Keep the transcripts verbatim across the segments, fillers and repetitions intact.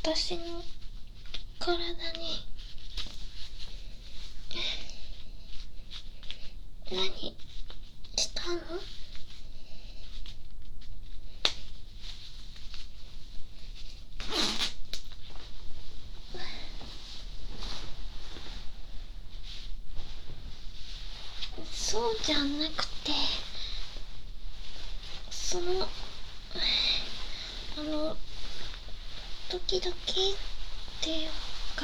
私の体に何したの？そうじゃなくて、そのあの時々っていうか、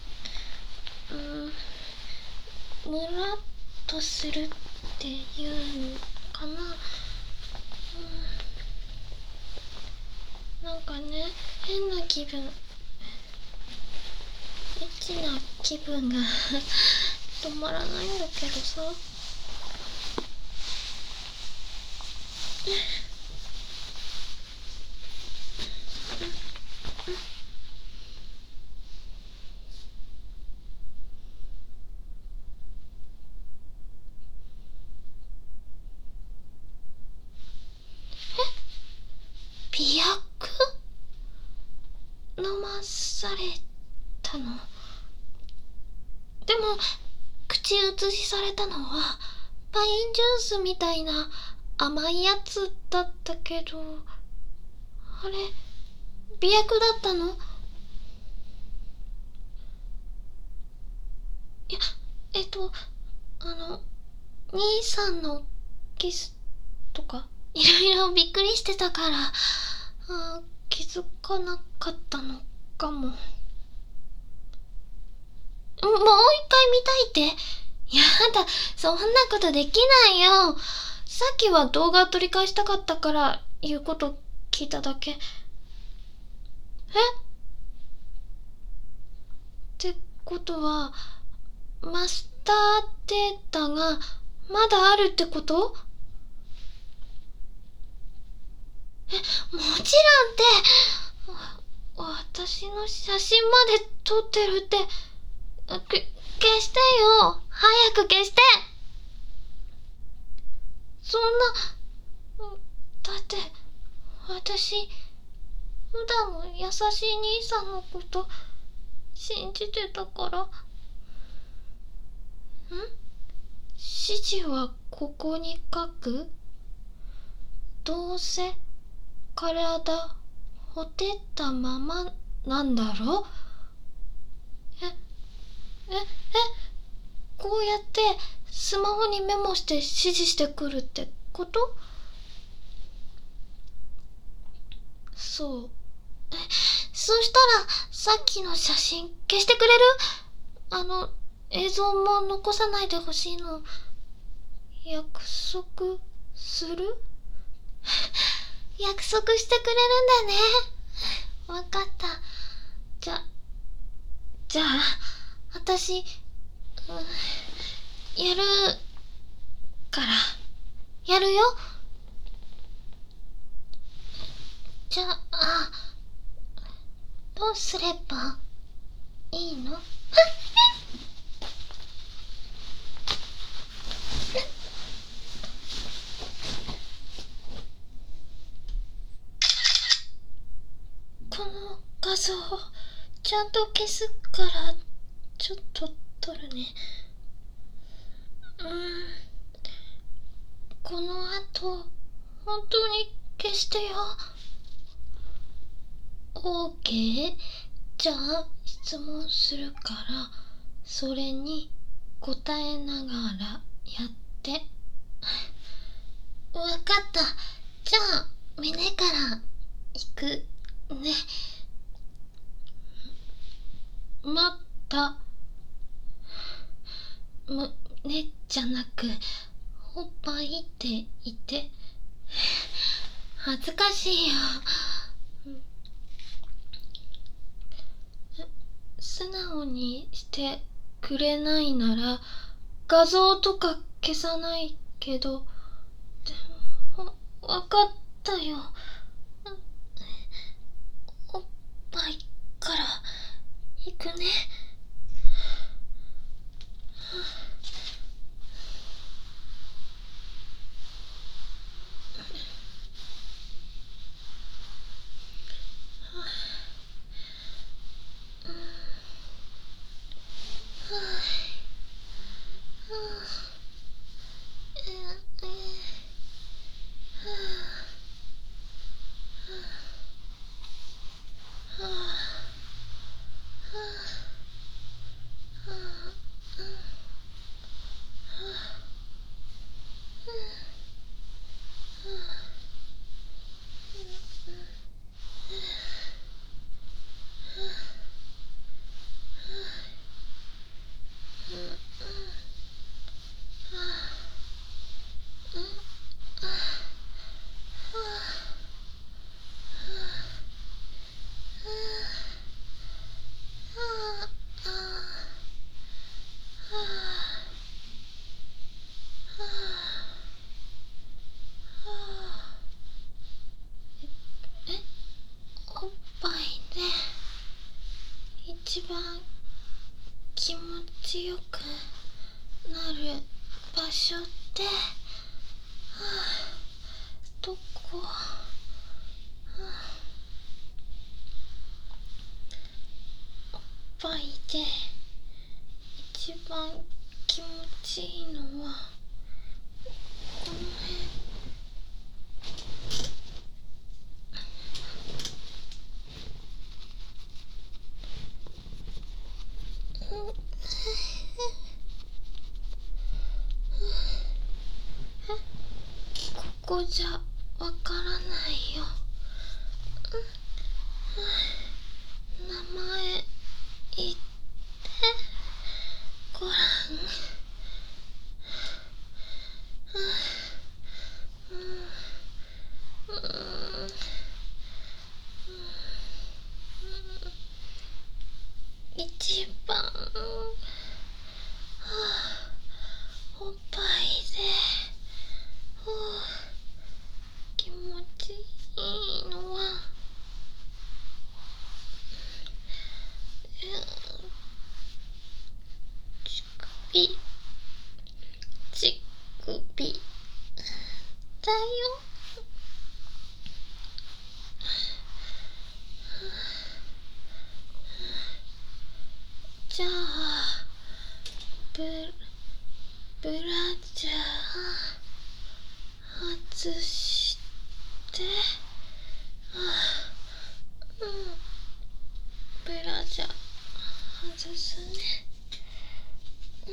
うん、ムラっとするっていうのかな、うん、なんかね、変な気分、エッチな気分が止まらないんだけどさ。美薬飲まされたの？でも口移しされたのはパインジュースみたいな甘いやつだったけど、あれ美薬だったの？いや、えっとあの兄さんのキスとかいろいろびっくりしてたから、あ、気づかなかったのかも。もう一回見たいって？やだ、そんなことできないよ。さっきは動画撮り返したかったから言うこと聞いただけ。え？ってことはマスターデータがまだあるってこと？え、もちろんって、私の写真まで撮ってるって。消してよ、早く消して。そんな、だって私普段も優しい兄さんのこと信じてたから。ん？指示はここに書く？どうせ体ほてったままなんだろ？え、え、え、こうやってスマホにメモして指示してくるってこと？そう。え、そしたらさっきの写真消してくれる？あの映像も残さないでほしいの。約束する？約束してくれるんだね。わかった。じゃ、じゃあ、私、うん、やるから、やるよ。じゃあ、どうすればいいの？この画像ちゃんと消すからちょっと撮るね。うーん、この後本当に消してよ。 オーケー？ じゃあ質問するからそれに答えながらやって。わかった。じゃあ胸からいくね。また胸じゃなくおっぱいって言って。恥ずかしいよ。素直にしてくれないなら画像とか消さないけど。でもわかったよ。おっぱいからいくね。 一番気持ちよくなる場所って、はあ、どこ、はあ、おっぱいで一番気持ちいいのはこの辺。ここじゃわからないよ。名前言ってごらん。一番、はあ、おっぱいで、はあ、気持ちいいのは、乳首、乳首だよ。じゃあ、ブ、ブラジャー外して、あ、うん、ブラジャー外すね。うん、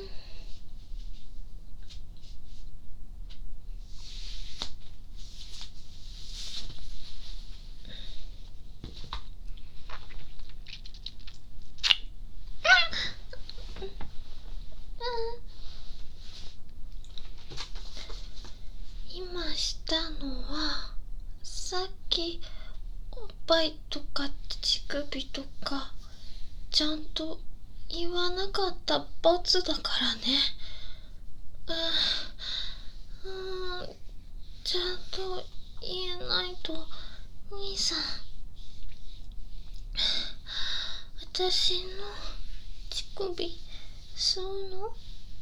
今したのはさっきおっぱいとか乳首とかちゃんと言わなかった罰だからね。うーん、ちゃんと言えないと兄さん、私の乳首吸うの？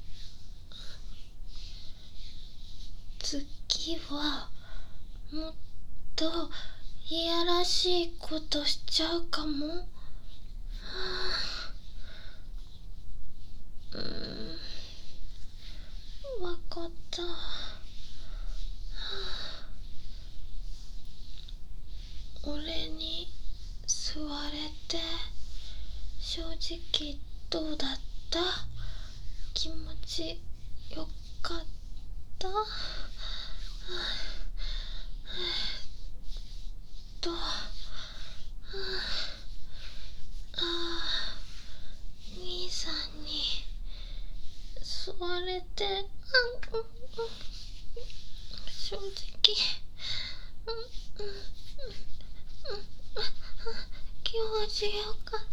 次はもっといやらしいことしちゃうかも。はあ、うーん、わかった。はあ、俺に吸われて正直どうだった？気持ちよかった？はあ、と、はあ、あ、兄さんに吸われて、うんうんうん、正直、うんうんうんうん、気持ちよかった。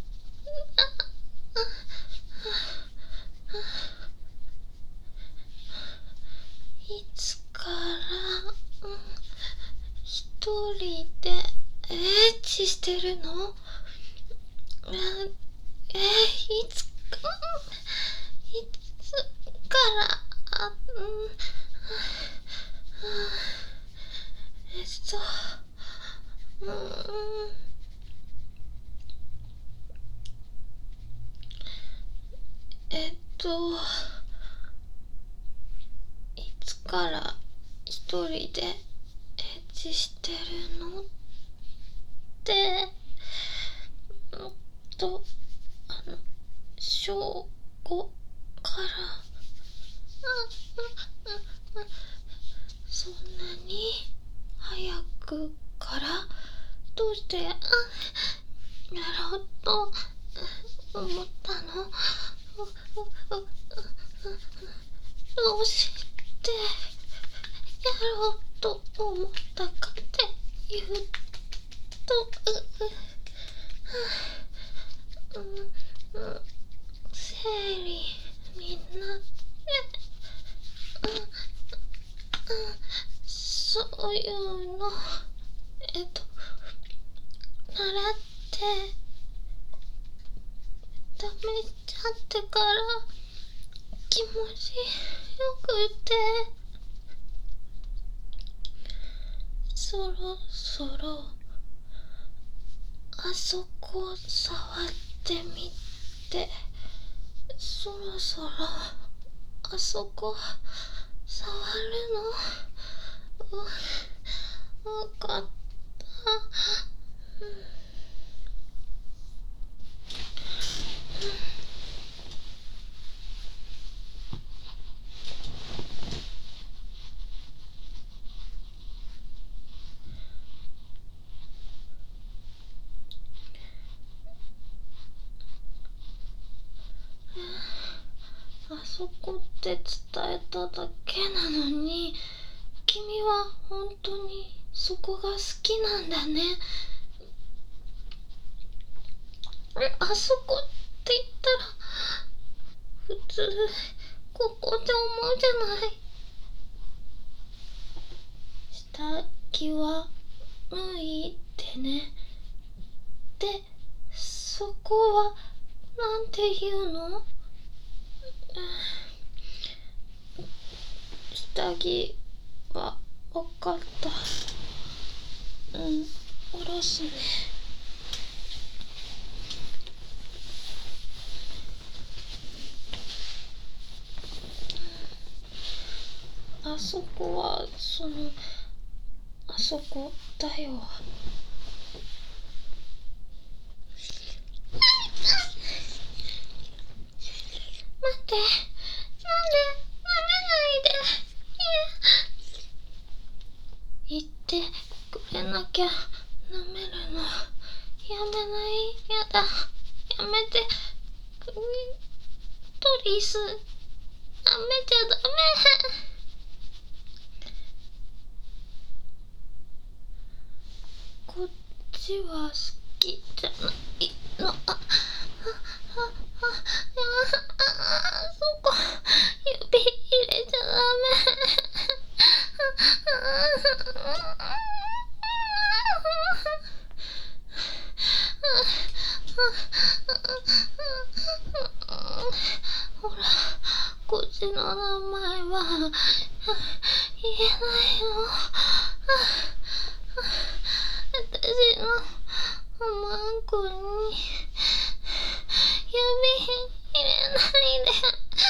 いつから、うん、一人でエッチしてるの？え、え、いつか、いつから、あ、うん、えっと、うん、えっと、いつから一人でエッチしてるのって、うんと、あの、小ごから、うんうんうん、そんなに早くから、どうして、あ、やろうと思ったの？どうしてやろうと思ったかっていうと、う、う、うん、生理になって、うん、うん、そういうの、えっと、習ってダメちゃってから気持ちよくて、そろそろあそこ触ってみて、そろそろあそこ触るの。うわかった。あそこって伝えただけなのに、君は本当にそこが好きなんだね。あそこって言ったら普通ここって思うじゃない。下着は脱いでね。で、そこはなんて言うの？下着はわかった。うん、下ろすね。あそこはそのあそこだよ。待って、なんで舐めないで。言ってくれなきゃ舐めるのやめない。やだ、やめて。クリトリス舐めちゃダメ。こっちは好きじゃないの。あ、あ、あ、あ、あ、そこ指入れちゃダメ。ほら、こっちの名前は言えないの。私のマンコに指入れないで。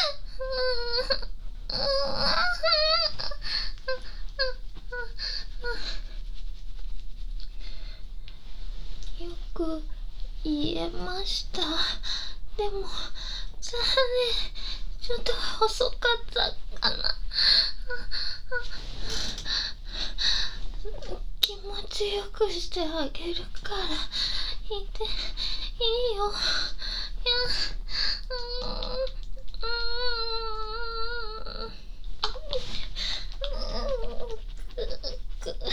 よく言えました。でも残念、ちょっと遅かったかな。気持ちよくしてあげるから言っていいよ。いや、うーん、うーん、くく